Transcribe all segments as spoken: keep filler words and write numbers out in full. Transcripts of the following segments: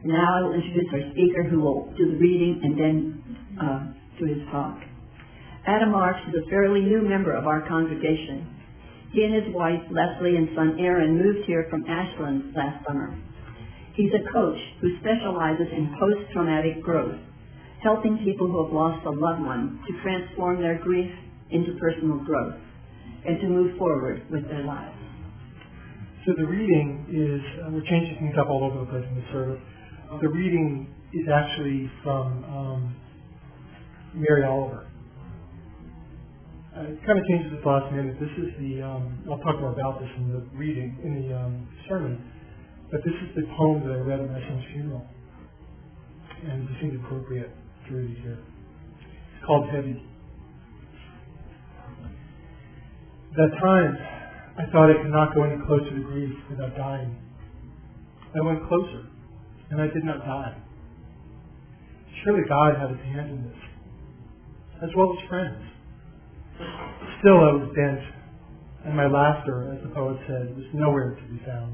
And now I will introduce our speaker who will do the reading and then uh, do his talk. Adam Marks is a fairly new member of our congregation. He and his wife, Leslie, and son Aaron moved here from Ashland last summer. He's a coach who specializes in post-traumatic growth, helping people who have lost a loved one to transform their grief into personal growth and to move forward with their lives. So the reading is, uh, we're changing things up all over the place in the service. The reading is actually from um, Mary Oliver. Uh, it kind of changes at the last minute. This is the, um, I'll talk more about this in the reading, in the um, sermon, but this is the poem that I read at my son's funeral. And it seemed appropriate to read it here. It's called Heavy. That time, I thought I could not go any closer to grief without dying. I went closer, and I did not die. Surely God had his hand in this, as well as friends. Still I was bent, and my laughter, as the poet said, was nowhere to be found.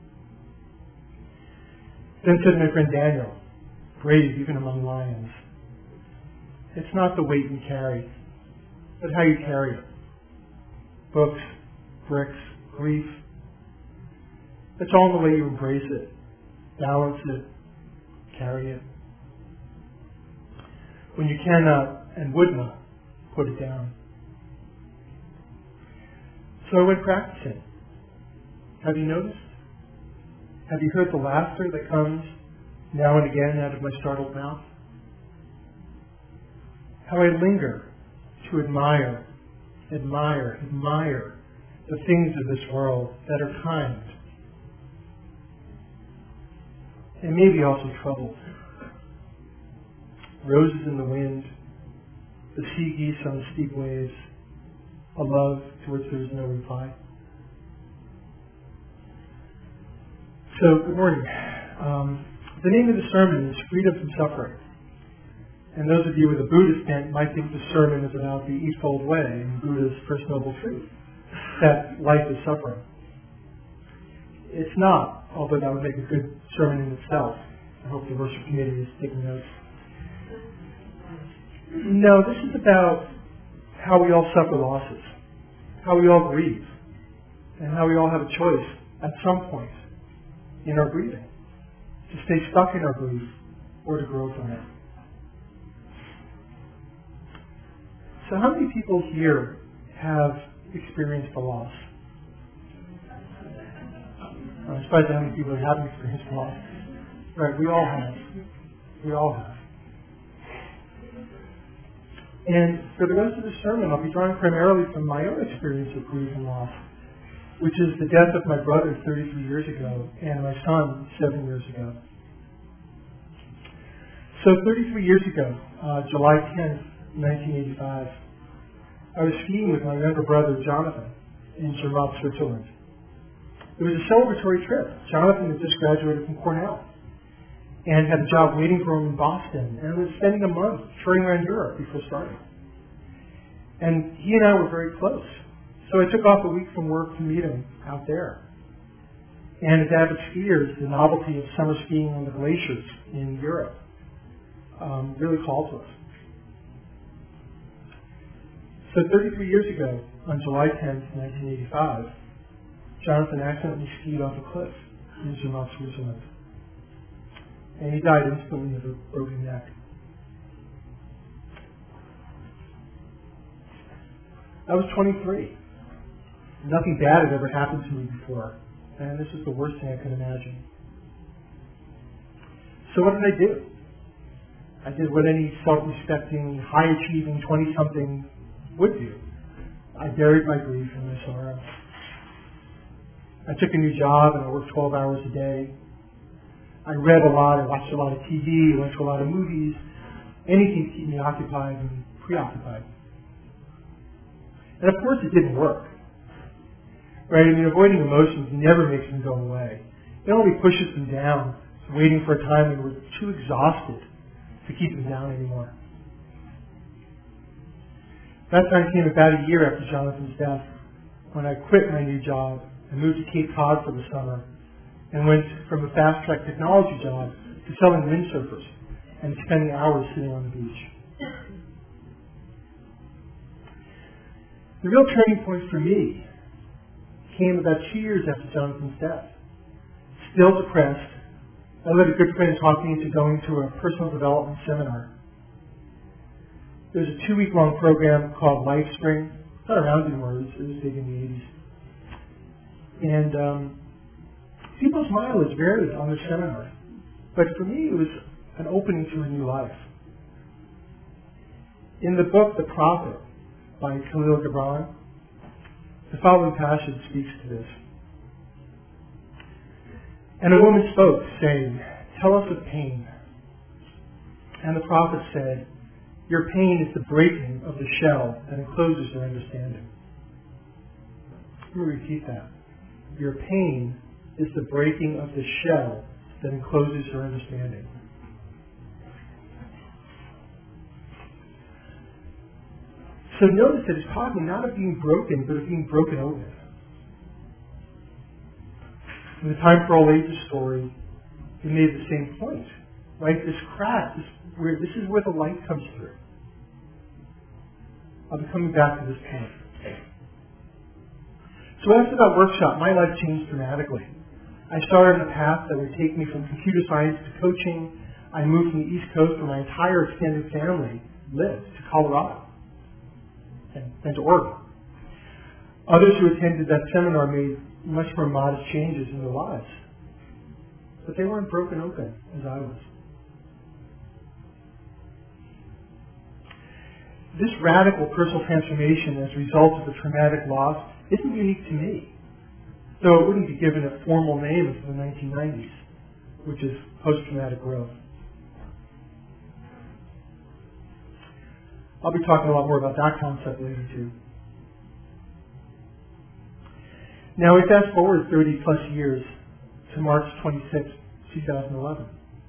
Then said my friend Daniel, brave even among lions, it's not the weight you carry, but how you carry it. Books, bricks, grief. It's all in the way you embrace it, balance it, carry it. When you cannot and would not put it down. So I went practicing. Have you noticed? Have you heard the laughter that comes now and again out of my startled mouth? How I linger to admire, admire, admire the things of this world that are kind and maybe also troubled. Roses in the wind, the sea geese on the steep waves, a love to which there is no reply. So, good morning. Um, the name of the sermon is Freedom from Suffering. And those of you with a Buddhist bent might think the sermon is about the Eightfold Way and Buddha's First Noble Truth, that life is suffering. It's not, although that would make a good sermon in itself. I hope the worship committee is taking notes. No, this is about how we all suffer losses, how we all grieve, and how we all have a choice at some point in our grieving to stay stuck in our grief or to grow from it. So how many people here have experienced a loss? I'm surprised at how many people haven't experienced a loss. Right, we all have. We all have. And for the rest of the sermon, I'll be drawing primarily from my own experience of grief and loss, which is the death of my brother thirty-three years ago and my son seven years ago. So thirty-three years ago, uh, July tenth, nineteen eighty-five, I was skiing with my younger brother, Jonathan, in Zermatt, Switzerland. It was a celebratory trip. Jonathan had just graduated from Cornell and had a job waiting for him in Boston, and was spending a month touring around Europe before starting. And he and I were very close. So I took off a week from work to meet him out there. And as avid skiers, the novelty of summer skiing on the glaciers in Europe um, really called to us. So thirty-three years ago, on July tenth, nineteen eighty-five, Jonathan accidentally skied off a cliff in Zermatt, Switzerland. And he died instantly of a broken neck. I was twenty-three. Nothing bad had ever happened to me before, and this was the worst thing I could imagine. So what did I do? I did what any self-respecting, high-achieving twenty-something would do. I buried my grief and my sorrow. I took a new job and I worked twelve hours a day. I read a lot, I watched a lot of T V, I went to a lot of movies, anything to keep me occupied and preoccupied. And of course it didn't work. Right? I mean, avoiding emotions never makes them go away. It only pushes them down, waiting for a time when we're too exhausted to keep them down anymore. That time came about a year after Jonathan's death, when I quit my new job and moved to Cape Cod for the summer, and went from a fast-track technology job to selling windsurfers and spending hours sitting on the beach. The real turning point for me came about two years after Jonathan's death. Still depressed, I let a good friend talk me into going to a personal development seminar. There was a two-week-long program called LifeSpring. It's not around anymore. It was, it was big in the eighties. And um, people's mileage varied on the seminar. But for me, it was an opening to a new life. In the book, The Prophet, by Khalil Gibran, the following passage speaks to this. And a woman spoke, saying, "Tell us of pain." And the prophet said, "Your pain is the breaking of the shell that encloses your understanding." Let me repeat that. Your pain is the breaking of the shell that encloses your understanding. So notice that it's talking not of being broken, but of being broken open. In the Time for All Ages story, he made the same point, right? This crack, this, where, this is where the light comes through. I'll be coming back to this point. So after that workshop, my life changed dramatically. I started on a path that would take me from computer science to coaching. I moved from the East Coast where my entire extended family lived to Colorado and, and to Oregon. Others who attended that seminar made much more modest changes in their lives. But they weren't broken open as I was. This radical personal transformation as a result of a traumatic loss isn't unique to me, though it wouldn't be given a formal name until the nineteen nineties, which is post-traumatic growth. I'll be talking a lot more about that concept later too. Now we fast forward thirty plus years to March twenty-sixth, twenty eleven.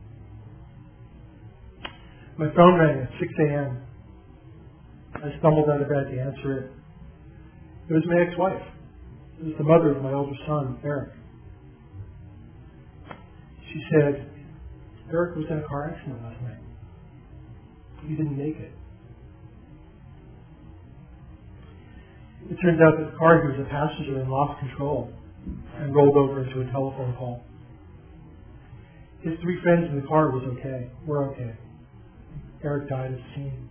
My phone rang at six a.m. I stumbled out of bed to answer it. It was my ex-wife. It was the mother of my older son, Eric. She said, "Eric was in a car accident last night. He didn't make it." It turns out that the car he was a passenger in lost control and rolled over into a telephone pole. His three friends in the car was okay. Were okay. Eric died at the scene.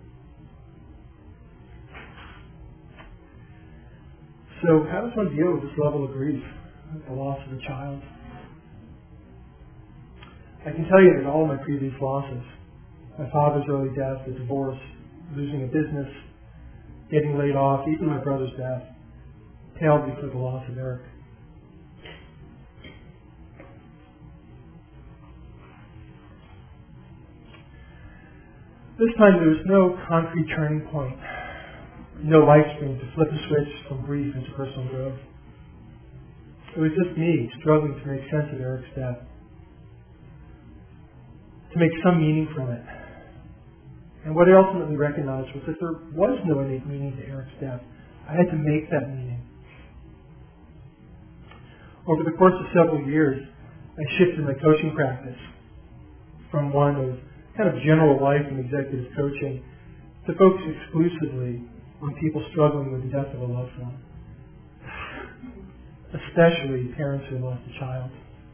So how does one deal with this level of grief, the loss of a child? I can tell you that all of my previous losses, my father's early death, the divorce, losing a business, getting laid off, even my brother's death, paled before the loss of Eric. This time there was no concrete turning point, no light stream to flip a switch from grief into personal growth. It was just me struggling to make sense of Eric's death, to make some meaning from it. And what I ultimately recognized was that there was no innate meaning to Eric's death. I had to make that meaning. Over the course of several years, I shifted my coaching practice from one of kind of general life and executive coaching to focus exclusively on people struggling with the death of a loved one, especially parents who lost a child.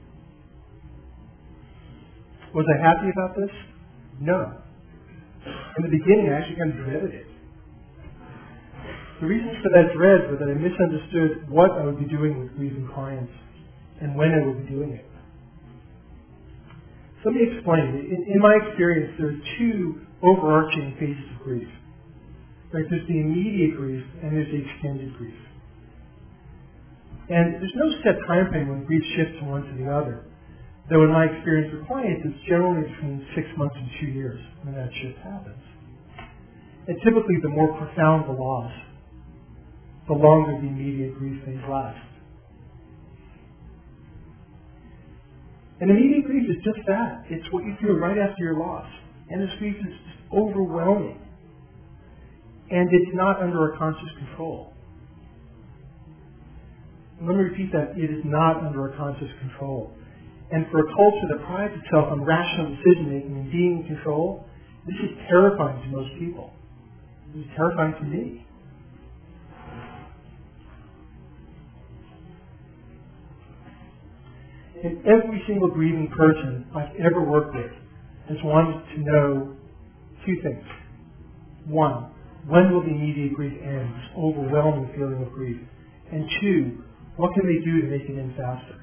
Was I happy about this? No. In the beginning, I actually kind of dreaded it. The reasons for that dread were that I misunderstood what I would be doing with grieving clients and when I would be doing it. So let me explain. In, in my experience, there are two overarching phases of grief. Right? There's the immediate grief and there's the extended grief. And there's no set time frame when grief shifts from one to the other. Though in my experience with clients, it's generally between six months and two years when that shift happens. And typically, the more profound the loss, the longer the immediate grief phase lasts. And immediate grief is just that. It's what you feel right after your loss. And this grief is just overwhelming. And it's not under our conscious control. Let me repeat that. It is not under our conscious control. And for a culture that prides itself on rational decision-making and being in control, this is terrifying to most people. It was terrifying to me. And every single grieving person I've ever worked with has wanted to know two things. One, when will the immediate grief end, this overwhelming feeling of grief? And two, what can they do to make it end faster?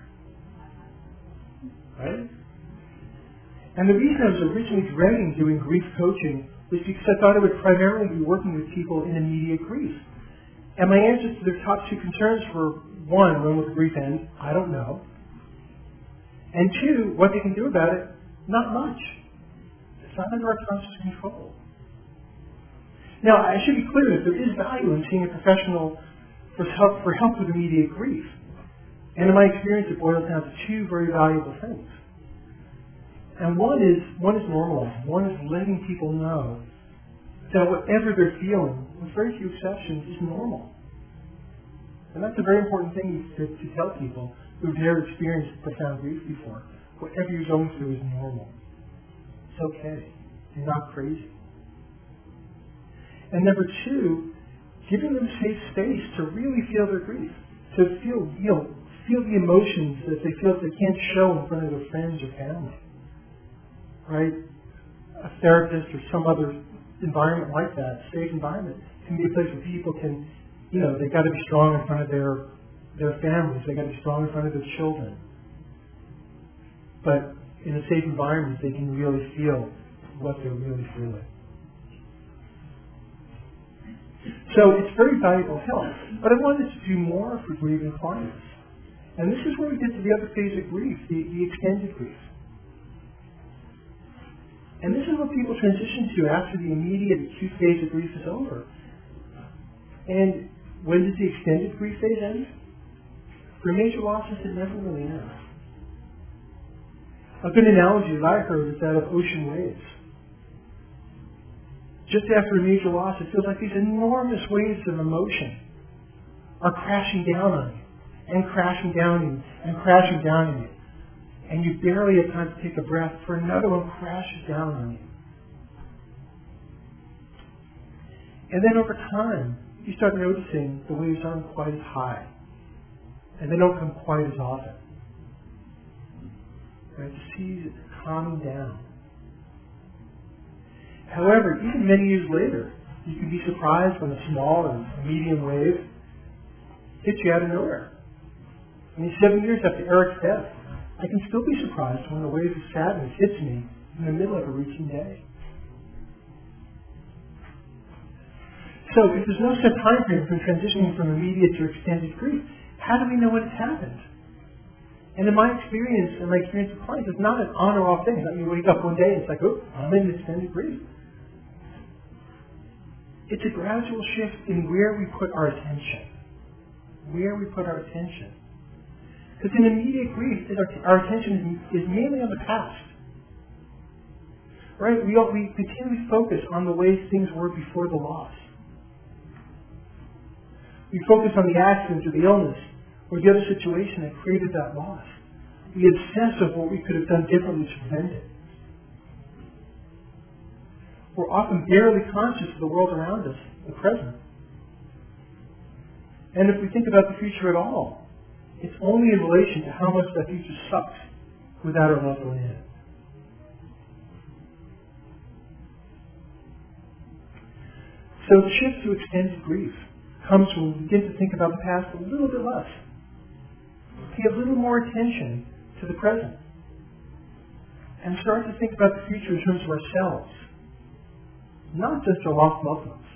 Right? And the reason I was originally dreading doing grief coaching was because I thought I would primarily be working with people in immediate grief. And my answers to their top two concerns were, one, when will the grief end? I don't know. And two, what they can do about it? Not much. It's not under our conscious control. Now, I should be clear that there is value in seeing a professional for help, for help with immediate grief. And in my experience, it boils down to two very valuable things. And one is one is normalizing. One is letting people know that whatever they're feeling, with very few exceptions, is normal. And that's a very important thing to, to tell people who've never experienced profound grief before. Whatever you're going through is normal. It's okay. You're not crazy. And number two, giving them safe space to really feel their grief, to feel, you know, feel the emotions that they feel that they can't show in front of their friends or family. Right? A therapist or some other environment like that, safe environment, can be a place where people can, you know, they've got to be strong in front of their their families, they've got to be strong in front of their children. But in a safe environment, they can really feel what they're really feeling. So it's very valuable help. But I wanted to do more for grieving clients. And this is where we get to the other phase of grief, the, the extended grief. And this is what people transition to after the immediate acute phase of grief is over. And when does the extended grief phase end? For major losses, it never really ends. A good analogy that I heard is that of ocean waves. Just after a major loss, it feels like these enormous waves of emotion are crashing down on you, and crashing down on you, and crashing down on you. And you barely have time to take a breath before another one crashes down on you. And then over time, you start noticing the waves aren't quite as high. And they don't come quite as often. Right? The seas are calming down. However, even many years later, you can be surprised when a small or medium wave hits you out of nowhere. I mean, seven years after Eric's death, I can still be surprised when a wave of sadness hits me in the middle of a routine day. So, if there's no set time frame for transitioning from immediate to extended grief, how do we know when it's happened? And in my experience, and my experience with clients, it's not an on or off thing. It's not you wake up one day and it's like, oh, I'm in extended grief. It's a gradual shift in where we put our attention. Where we put our attention. Because in immediate grief, our, our attention is, is mainly on the past. Right? We, all, we continually focus on the way things were before the loss. We focus on the accident or the illness or the other situation that created that loss. We obsess over what we could have done differently to prevent it. We're often barely conscious of the world around us, the present. And if we think about the future at all, it's only in relation to how much that future sucks without our loved one in it. So the shift to extended grief comes when we begin to think about the past a little bit less. Pay a little more attention to the present. And start to think about the future in terms of ourselves, not just our lost loved ones.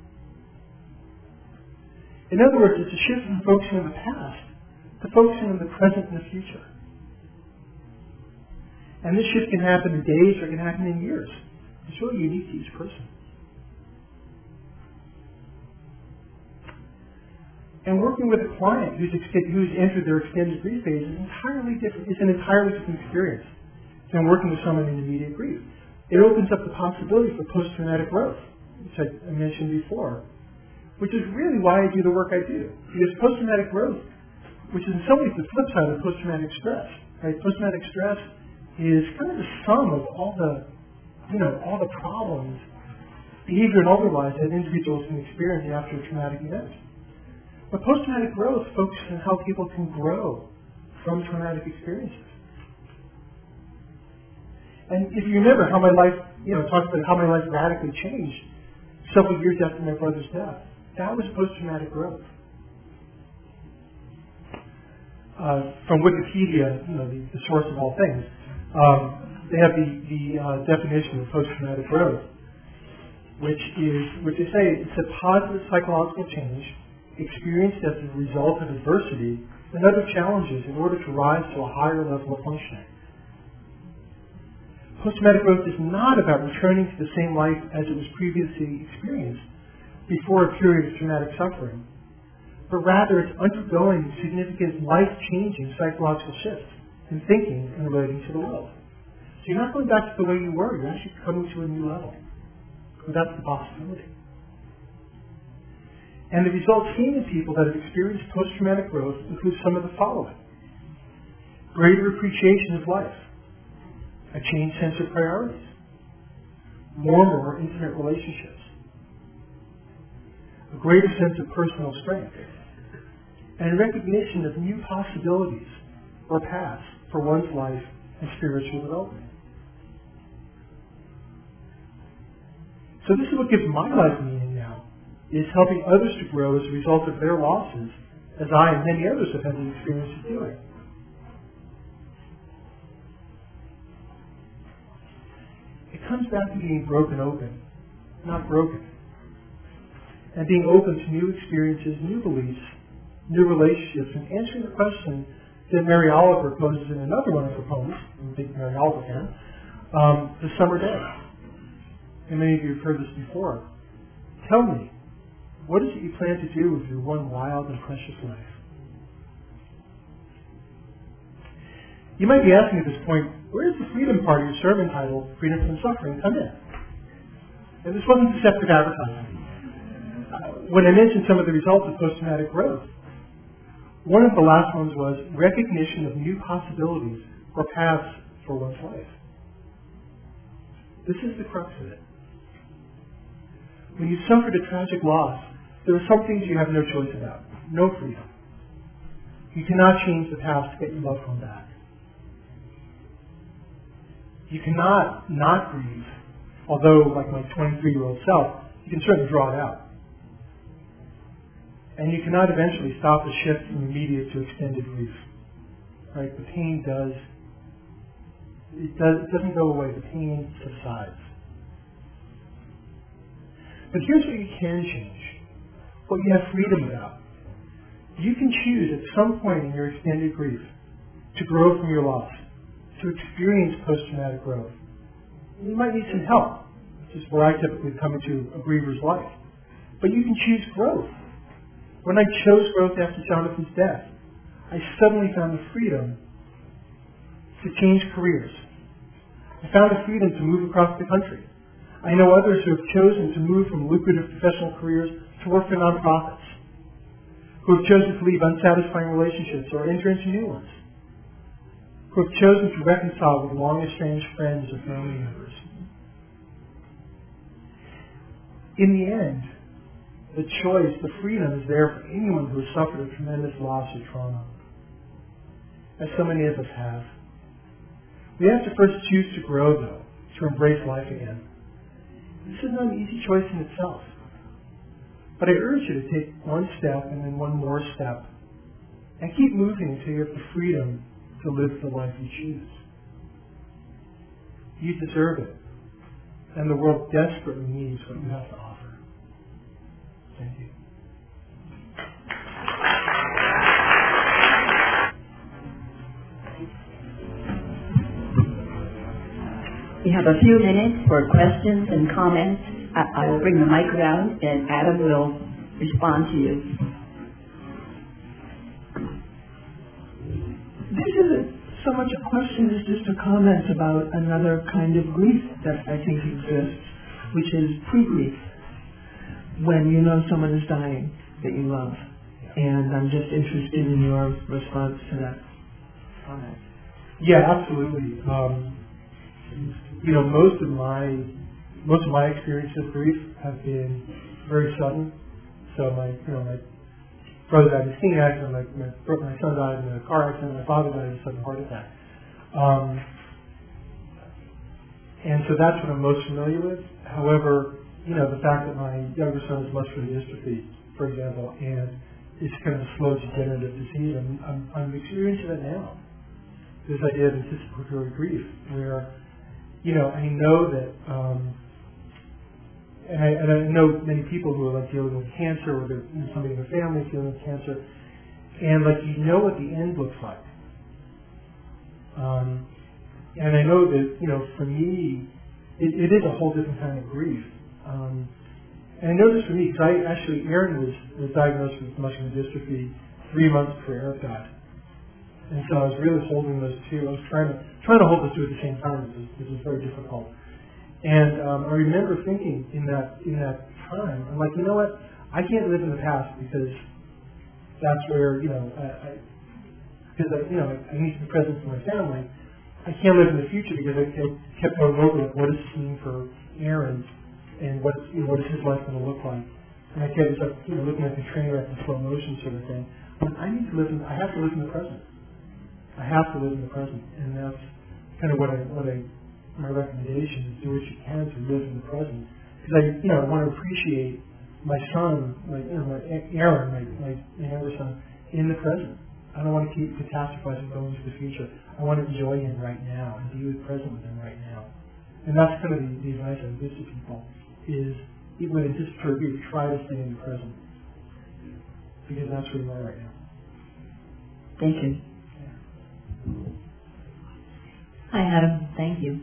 In other words, it's a shift from focusing on the past to focusing on the present and the future. And this shift can happen in days or it can happen in years. It's really unique to each person. And working with a client who's, ex- who's entered their extended grief phase is entirely different. It's an entirely different experience than working with someone in immediate grief. It opens up the possibility for post-traumatic growth, which I, I mentioned before, which is really why I do the work I do. Because post-traumatic growth, which is in some ways the flip side of post-traumatic stress, Right? Post-traumatic stress is kind of the sum of all the, you know, all the problems, behavior and otherwise, that individuals can experience after a traumatic event. But post-traumatic growth focuses on how people can grow from traumatic experiences. And if you remember how my life, you know, talked about how my life radically changed several years after my brother's death, that was post-traumatic growth. Uh, from Wikipedia, you know, the, the source of all things, um, they have the, the uh, definition of post-traumatic growth, which is, which they say it's a positive psychological change experienced as a result of adversity and other challenges in order to rise to a higher level of functioning. Post-traumatic growth is not about returning to the same life as it was previously experienced before a period of traumatic suffering, but rather it's undergoing significant life-changing psychological shifts in thinking and relating to the world. So you're not going back to the way you were, you're actually coming to a new level. So that's the possibility. And the results seen in people that have experienced post-traumatic growth include some of the following: greater appreciation of life, a changed sense of priorities, more and more intimate relationships, a greater sense of personal strength, and recognition of new possibilities or paths for one's life and spiritual development. So this is what gives my life meaning now, is helping others to grow as a result of their losses, as I and many others have had the experience of doing. It comes back to being broken open, not broken. And being open to new experiences, new beliefs, new relationships, and answering the question that Mary Oliver poses in another one of her poems, I think Mary Oliver can, um, The Summer Day. And many of you have heard this before. Tell me, what is it you plan to do with your one wild and precious life? You might be asking at this point, where is the freedom part of your sermon title, Freedom from Suffering, come in? And this wasn't deceptive advertising. Uh, when I mentioned some of the results of post-traumatic growth, one of the last ones was recognition of new possibilities or paths for one's life. This is the crux of it. When you suffered a tragic loss, there are some things you have no choice about, no freedom. You cannot change the past to get your loved one back. You cannot not grieve, although, like my twenty-three-year-old self, you can certainly draw it out. And you cannot eventually stop the shift from immediate to extended grief. Right? The pain does, it, does, it doesn't go away. The pain subsides. But here's what you can change, what you have freedom about. You can choose at some point in your extended grief to grow from your loss, to experience post-traumatic growth. You might need some help, which is where I typically come into a griever's life. But you can choose growth. When I chose growth after Jonathan's death, I suddenly found the freedom to change careers. I found the freedom to move across the country. I know others who have chosen to move from lucrative professional careers to work for nonprofits, who have chosen to leave unsatisfying relationships or enter into new ones, who have chosen to reconcile with long-estranged friends or family members. In the end, the choice, the freedom is there for anyone who has suffered a tremendous loss or trauma, as so many of us have. We have to first choose to grow, though, to embrace life again. This is not an easy choice in itself. But I urge you to take one step and then one more step and keep moving until you have the freedom to live the life you choose. You deserve it. And the world desperately needs what you have to offer. Thank you. We have a few minutes for questions and comments. I, I will bring the mic around and Adam will respond to you. This isn't so much a question as just a comment about another kind of grief that I think exists, which is pre-grief, when you know someone is dying that you love. And I'm just interested in your response to that comment. Yeah, absolutely. Um, you know, most of my most of my experiences of grief have been very sudden. So my, you know, my brother died in a skiing accident, my, my, my son died in a car accident, my father died in a sudden heart attack. Um, and so that's what I'm most familiar with. However, you know, the fact that my younger son has muscular dystrophy, for example, and it's kind of a slow degenerative disease, I'm, I'm, I'm experiencing it now. This idea of anticipatory grief, where, you know, I know that, um, and, I, and I know many people who are like dealing with cancer, or they're, you know, somebody in their family is dealing with cancer, and like you know what the end looks like. Um, and I know that, you know, for me, it, it is a whole different kind of grief. Um, and I know this for me because I actually, Aaron was, was diagnosed with muscular dystrophy three months before Eric died. And so I was really holding those two. I was trying to trying to hold those two at the same time, which was, which was very difficult. And um, I remember thinking in that in that time, I'm like, you know what? I can't live in the past because that's where, you know, I, I because I, you know, I need to be present for my family. I can't live in the future because I, I kept going over like, what does this mean for Aaron, and what you know, what is his life going to look like? And I kept like, you know, looking at the train wreck in slow motion sort of thing. But I need to live in. I have to live in the present. I have to live in the present, and that's kind of what I what I. My recommendation is do what you can to live in the present, because I, you know, I want to appreciate my son, my, you know, my Aaron, my, my younger son, in the present. I don't want to keep catastrophizing going into the future. I want to enjoy him right now and be present with him right now. And that's kind of the, the advice I give to people: is even when it's just for you, try to stay in the present, because that's where you are right now. Thank you. Hi, Adam. Thank you.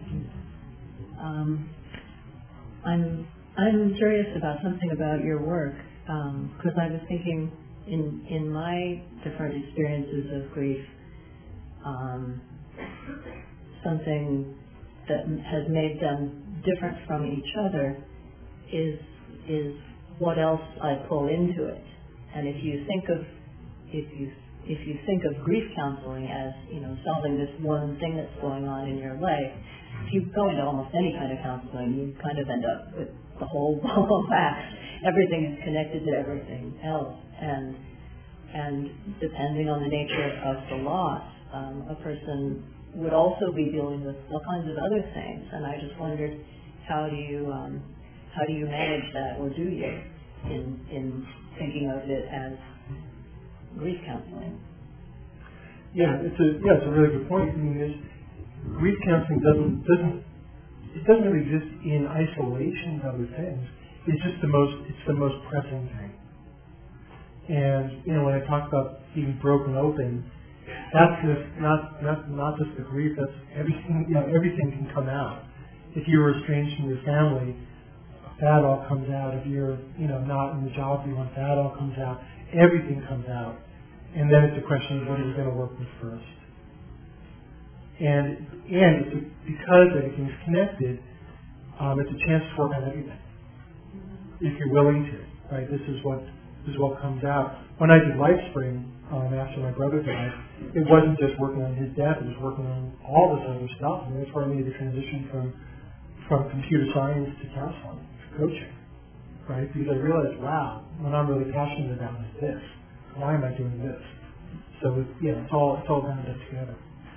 Um, I'm I'm curious about something about your work, because um, I was thinking in in my different experiences of grief, um, something that has made them different from each other is is what else I pull into it. And if you think of if you If you think of grief counseling as, you know, solving this one thing that's going on in your life, if you go into almost any kind of counseling, you kind of end up with the whole ball of wax. Everything is connected to everything else. And and depending on the nature of the loss, um, a person would also be dealing with all kinds of other things. And I just wondered, how do you um, how do you manage that, or do you, in in thinking of it as grief counseling? Yeah, it's a yeah, it's a really good point. I mean, there's, grief counseling doesn't doesn't it doesn't really exist in isolation of other things. It's just the most it's the most pressing thing. And you know, when I talk about being broken open, that's just not not not just the grief. That's everything. You know, everything can come out. If you're estranged from your family, that all comes out. If you're you know not in the job you want, that all comes out. Everything comes out, and then it's a question of what are you going to work with first. And and it's a, because everything's connected, um, it's a chance to work on everything if you're willing to. Right? This is what this is what comes out. When I did LifeSpring um, after my brother died, it wasn't just working on his death; it was working on all this other stuff. And that's where I made the transition from from computer science to counseling, to coaching. Right? Because I realized, wow, what I'm really passionate about is this. Why am I doing this? So it, yeah, it's all it's all bound up together.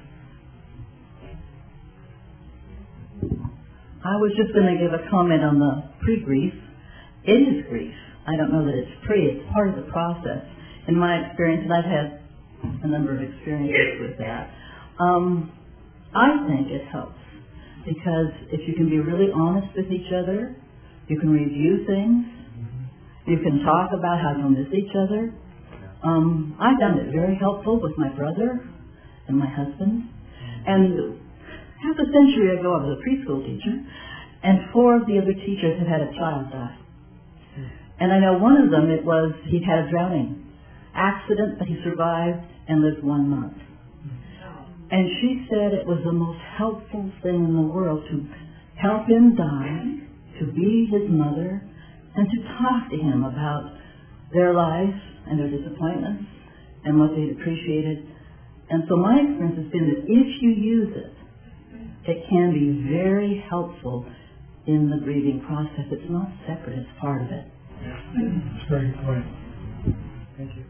I was just going to give a comment on the pre-grief. It is grief. I don't know that it's pre. It's part of the process. In my experience, and I've had a number of experiences with that, um, I think it helps. Because if you can be really honest with each other, you can review things. You can talk about how you miss each other. Um, I found it very helpful with my brother and my husband. And half a century ago, I was a preschool teacher, and four of the other teachers had had a child die. And I know one of them, it was, he'd had a drowning accident, but he survived and lived one month. And she said it was the most helpful thing in the world to help him die, to be his mother, and to talk to him about their lives and their disappointments and what they'd appreciated. And so my experience has been that if you use it, it can be very helpful in the grieving process. It's not separate, it's part of it. That's a very good point. Thank you.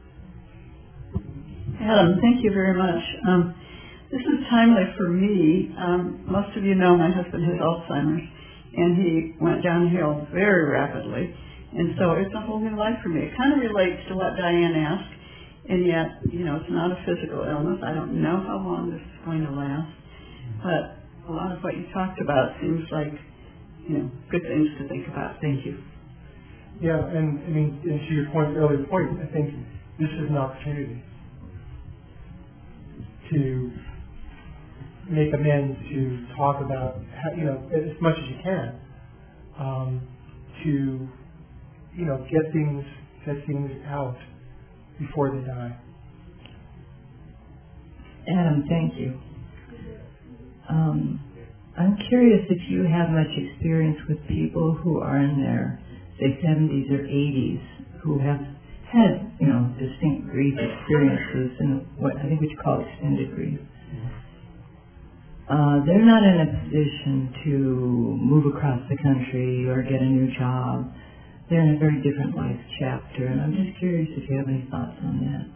Adam, thank you very much. Um, this is timely for me. Um, most of you know my husband has Alzheimer's, and he went downhill very rapidly. And so it's a whole new life for me. It kind of relates to what Diane asked, and yet, you know, it's not a physical illness. I don't know how long this is going to last, but a lot of what you talked about seems like, you know, good things to think about. Thank you. Yeah, and I mean, and to your point, earlier point, I think this is an opportunity to make amends, to talk about, you know, as much as you can, um, to, you know, get things, get things out before they die. Adam, thank you. Um, I'm curious if you have much experience with people who are in their, say, seventies or eighties, who have had, you know, distinct grief experiences and what I think we call extended grief. Uh, they're not in a position to move across the country or get a new job. They're in a very different life chapter, and I'm just curious if you have any thoughts on that.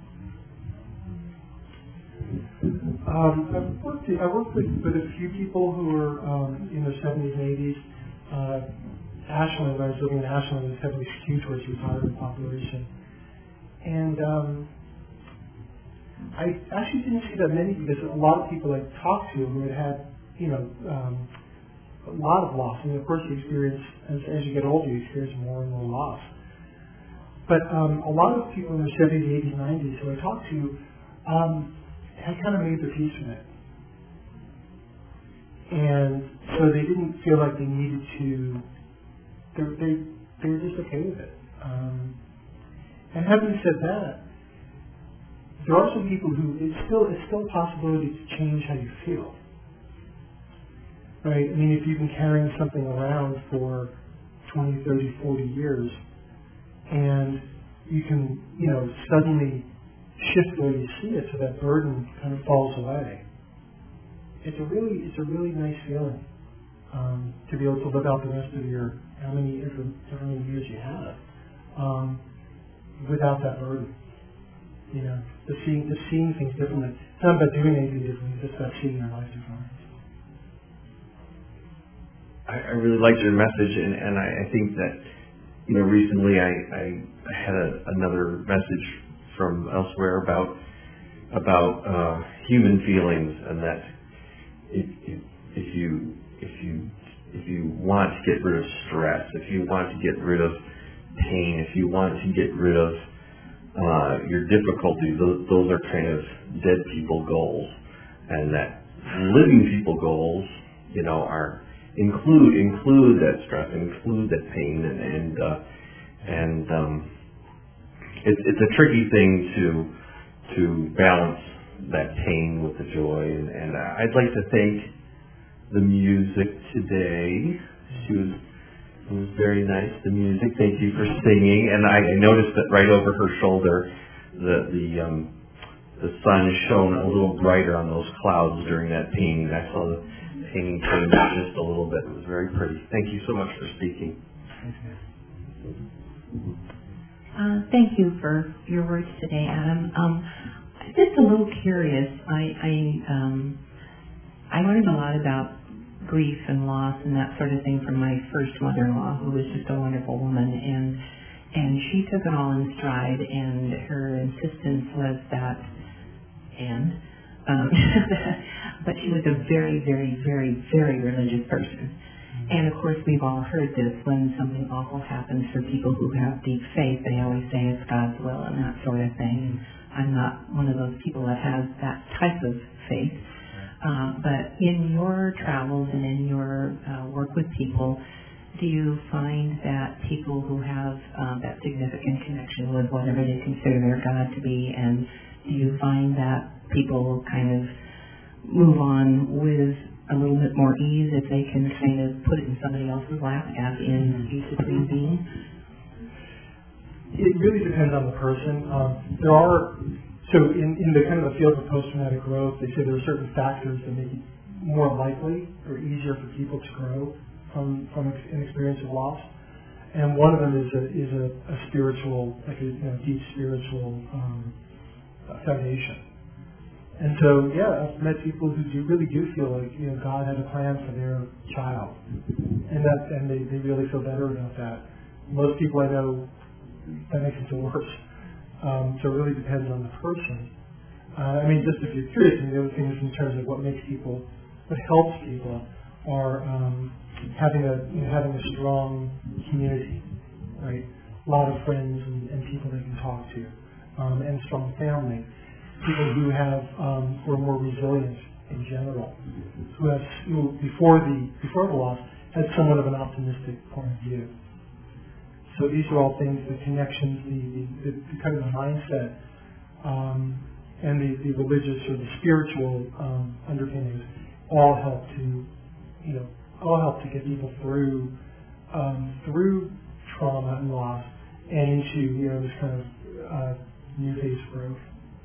Um, I've worked, I've worked with, with a few people who were um, in their seventies and eighties. Uh, Ashland, when I was living in Ashland, was heavily skewed towards the retirement population. And um, I actually didn't see that many because a lot of people I talked to who had had, you know, um, a lot of loss. And of course you experience, as, as you get older, you experience more and more loss. But um, a lot of people in their seventies, eighties, nineties who I talked to um, had kind of made their peace with it. And so they didn't feel like they needed to, they, they, they were just okay with it. Um, and having said that, there are some people who, it's still, it's still a possibility to change how you feel. Right? I mean, if you've been carrying something around for twenty, thirty, forty years, and you can, you know, suddenly shift the way you see it so that burden kind of falls away. It's a really, it's a really nice feeling um, to be able to live out the rest of your, how many, how many years you have, um, without that burden. You know, the seeing, the seeing things differently. It's not about doing anything differently, it's just about seeing your life differently. I, I really liked your message, and, and I, I think that, you know, recently I, I had a, another message from elsewhere about about uh, human feelings, and that if, if, if you if you if you want to get rid of stress, if you want to get rid of pain, if you want to get rid of uh, your difficulties, those, those are kind of dead people goals, and that living people goals, you know, are include include that stress, include that pain, and and uh, and um, it's it's a tricky thing to to balance that pain with the joy, and, and I'd like to thank the music today. She was it was very nice, the music. Thank you for singing, and I, I noticed that right over her shoulder, the the um, the sun shone a little brighter on those clouds during that painting. I saw the painting change just a little bit. It was very pretty. Thank you so much for speaking. Uh, thank you for your words today, Adam. Um, I'm just a little curious. I I, um, I learned a lot about grief and loss and that sort of thing from my first mother-in-law, who was just a wonderful woman, and and she took it all in stride. And her insistence was that, and um, but she was a very, very, very, very religious person. And of course, we've all heard this: when something awful happens for people who have deep faith, they always say it's God's will and that sort of thing. I'm not one of those people that has that type of faith. Uh, but in your travels and in your uh, work with people, do you find that people who have uh, that significant connection with whatever they consider their God to be, and do you find that people kind of move on with a little bit more ease if they can kind of put it in somebody else's lap, as in a supreme being? It really depends on the person. Um, there are so in, in the kind of the field of post-traumatic growth, they say there are certain factors that make it more likely or easier for people to grow from, from an experience of loss. And one of them is a, is a, a spiritual, like a you know, deep spiritual um, foundation. And so, yeah, I've met people who do really do feel like, you know, God had a plan for their child. And that, and they, they really feel better about that. Most people I know, that makes it worse. Um, so it really depends on the person. Uh, I mean, just if you're curious, I mean, the other things in terms of what makes people, what helps people, are um, having a you know, having a strong community, right? A lot of friends and, and people they can talk to, um, and strong family. People who have um, who are more resilient in general, who have who before the before the loss had somewhat of an optimistic point of view. So these are all things, the connections, the, the, the kind of the mindset, um, and the, the religious or the spiritual um, underpinnings all help to, you know, all help to get people through um, through trauma and loss and into, you know, this kind of uh, new phase of growth.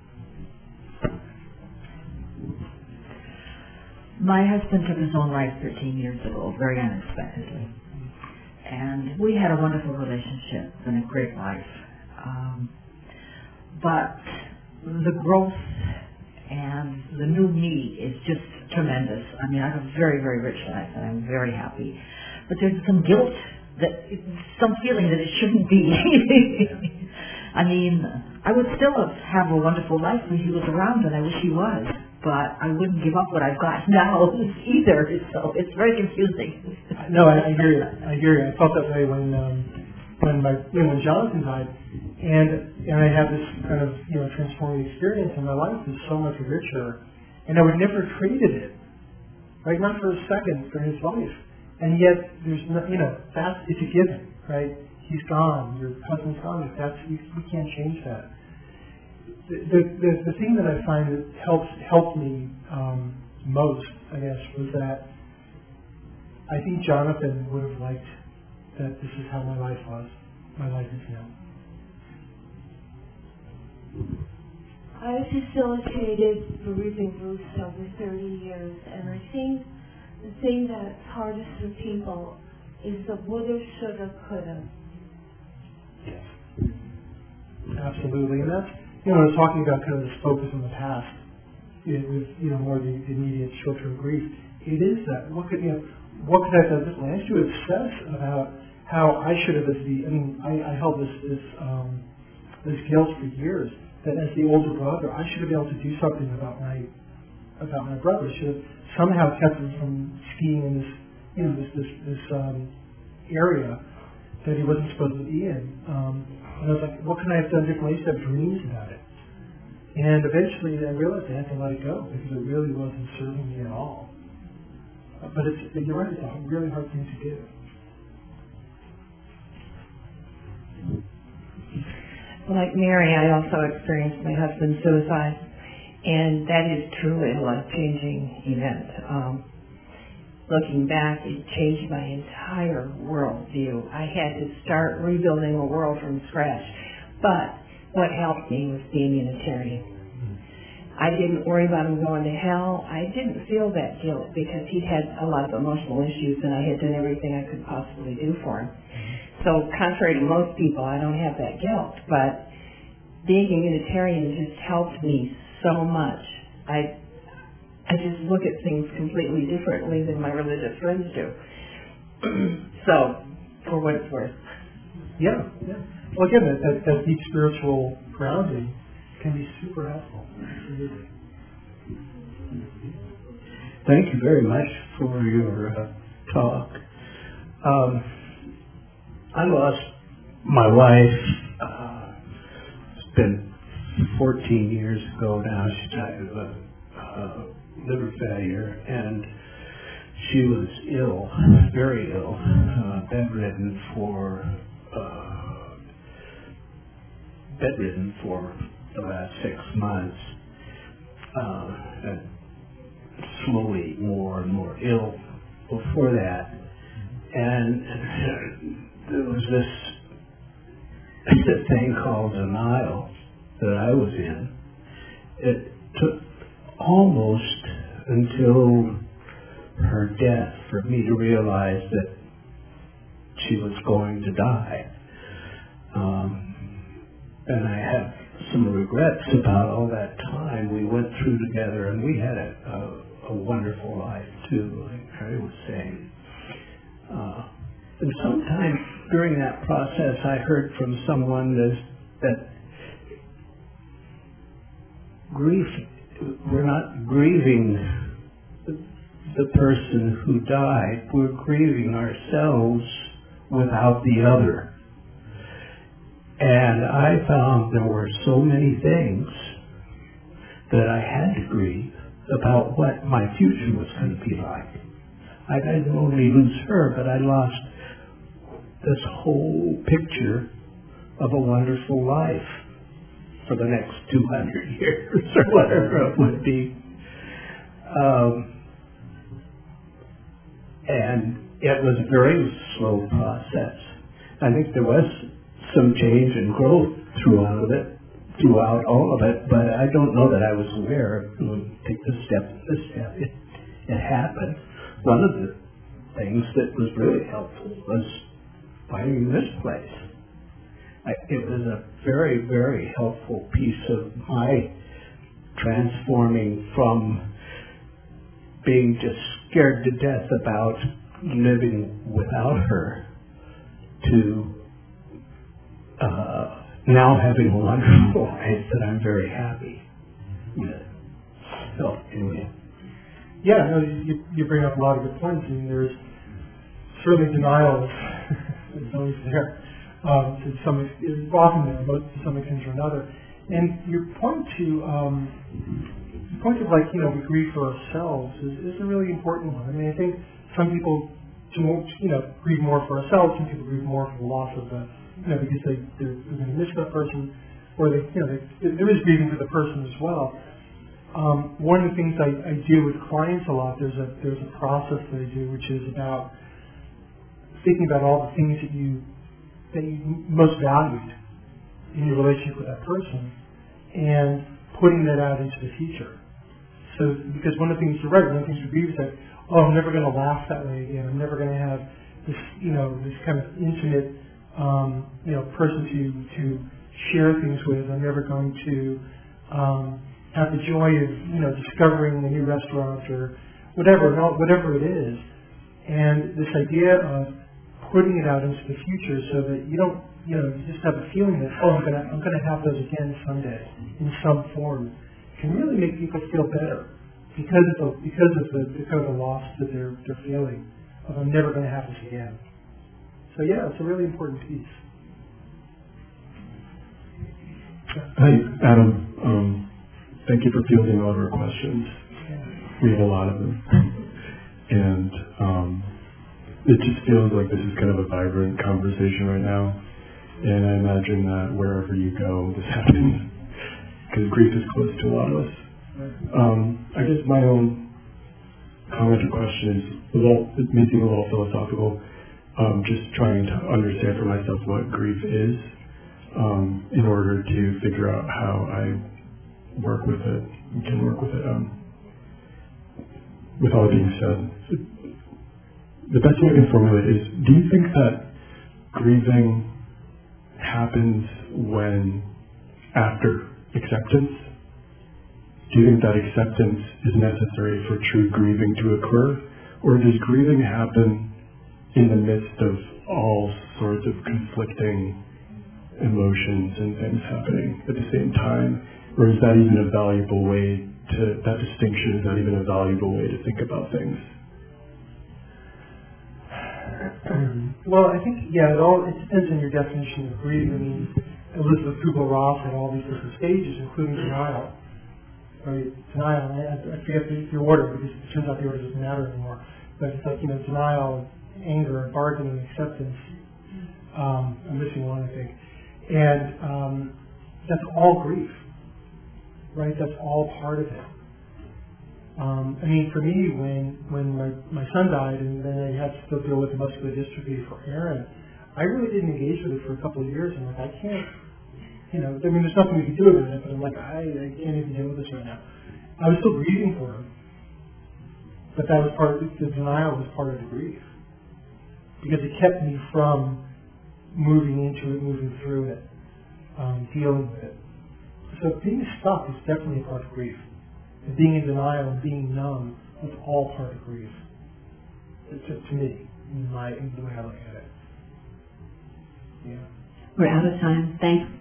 My husband took his own life thirteen years ago, very unexpectedly. And we had a wonderful relationship and a great life. Um, but the growth and the new me is just tremendous. I mean, I have a very, very rich life, and I'm very happy. But there's some guilt, that some feeling that it shouldn't be. I mean, I would still have a wonderful life when he was around, and I wish he was. But I wouldn't give up what I've got now either, so it's very confusing. No, I, I hear you. I hear you. I felt that way when um, when my you know, when Jonathan died, and and I had this kind of you know transforming experience, and my life is so much richer, and I would never have traded it, right? Not for a second for his life, and yet there's no, you know that's it's a given, right? He's gone. Your husband's gone. That's you, we can't change that. The, the, the thing that I find that helps helped me um, most, I guess, was that I think Jonathan would have liked that this is how my life was. My life is now. I facilitated bereavement groups over thirty years, and I think the thing that's hardest for people is the woulda, shoulda, coulda. Yes. Absolutely, and that's You know, I was talking about kind of this focus on the past, it was, you know, more the, the immediate short-term grief. It is that. What could, you know, what could I have done differently? I used to obsess about how I should have, as the, I mean, I, I held this, this, um, this guilt for years, that as the older brother, I should have been able to do something about my, about my brother. I should have somehow kept him from skiing in this, you know, this, this, this, um, area that he wasn't supposed to be in. Um, And I was like, what can I have done differently? I used to have dreams about it. And eventually I realized I had to let it go because it really wasn't serving me at all. Uh, but it's, you're right, it's a really hard thing to do. Like Mary, I also experienced my husband's suicide. And that is truly a life-changing event. Um, Looking back, it changed my entire worldview. I had to start rebuilding a world from scratch. But what helped me was being Unitarian. I didn't worry about him going to hell. I didn't feel that guilt because he'd had a lot of emotional issues and I had done everything I could possibly do for him. So contrary to most people, I don't have that guilt. But being a Unitarian just helped me so much. I I just look at things completely differently than my religious friends do. So, for what it's worth. Yeah, yeah. Well, again, that, that, that deep spiritual grounding can be super helpful. Absolutely. Thank you very much for your uh, talk. Um, I lost my wife. Uh, it's been fourteen years ago now. She died of a uh, liver failure, and she was ill, very ill, uh, bedridden for uh, bedridden for the last six months, uh, and slowly more and more ill before that. And there was this thing called denial that I was in. it took almost until her death for me to realize that she was going to die. Um, and I have some regrets about all that time we went through together, and we had a, a, a wonderful life too, like Harry was saying. Uh, and sometime during that process, I heard from someone that, that grief, we're not grieving the, the person who died, we're grieving ourselves without the other. And I found there were so many things that I had to grieve about what my future was going to be like. I didn't only lose her, but I lost this whole picture of a wonderful life for the next two hundred years or whatever it would be. Um, and it was a very slow process. I think there was some change and growth throughout it, throughout all of it, but I don't know that I was aware of, you know, take this step, this step. It, it happened. One of the things that was really helpful was finding this place. I, it was a very, very helpful piece of my transforming from being just scared to death about living without her to uh, now having a wonderful life that I'm very happy with. So, anyway. Yeah, no, you, you bring up a lot of good points. I mean, there's certainly denial is always there. Um, to some extent, often there, but to some extent or another. And your point to um, the point of like you know we grieve for ourselves is, is a really important one. I mean, I think some people you know grieve more for ourselves. Some people grieve more for the loss of the you know because they they're, they're going to miss that person, or they you know they, there is grieving for the person as well. Um, one of the things I, I do with clients a lot, there's a there's a process that I do, which is about thinking about all the things that you that you most valued in your relationship with that person, and putting that out into the future. So, because one of the things you're right, one of the things you grieve is that, oh, I'm never going to laugh that way again. I'm never going to have this, you know, this kind of intimate, um, you know, person to to share things with. I'm never going to um, have the joy of, you know, discovering a new restaurant or whatever, whatever it is. And this idea of putting it out into the future so that you don't, you know, you just have a feeling that, oh, I'm gonna, I'm gonna have those again someday in some form, can really make people feel better because of the, because of the, the kind of the loss that they're they're feeling of I'm never gonna have this again. So yeah, it's a really important piece. Hi, Adam. Um, thank you for fielding all of our questions. We have a lot of them, and. Um, It just feels like this is kind of a vibrant conversation right now, and I imagine that wherever you go, this happens, because grief is close to a lot of us. Um, I guess my own comment or question is, a little, it may seem a little philosophical, um, just trying to understand for myself what grief is, um, in order to figure out how I work with it, and can work with it. Um, with all that being said, the best way I can formulate is, do you think that grieving happens when, after acceptance? Do you think that acceptance is necessary for true grieving to occur? Or does grieving happen in the midst of all sorts of conflicting emotions and things happening at the same time? Or is that even a valuable way to, that distinction, is that even a valuable way to think about things? Well, I think, yeah, it all it depends on your definition of grief. I mean, Elizabeth Kubler-Ross had all these different stages, including denial. Right? Denial, I, I forget the, the order, because it turns out the order doesn't matter anymore. But it's like, you know, denial, anger, bargaining, acceptance. Um, I'm missing one, I think. And um, that's all grief, right? That's all part of it. Um, I mean, for me, when when my, my son died and then I had to still deal with the muscular dystrophy for Aaron, I really didn't engage with it for a couple of years. I'm like, I can't you know, I mean, there's nothing we can do about it, but I'm like, I, I can't even deal with this right now. I was still grieving for him. But that was part of the, the denial was part of the grief. Because it kept me from moving into it, moving through it, um, dealing with it. So being stuck is definitely a part of grief. And being in denial and being numb is all part of grief. It's just to me, in my in the way I look at it. Yeah. We're out of time. Thanks.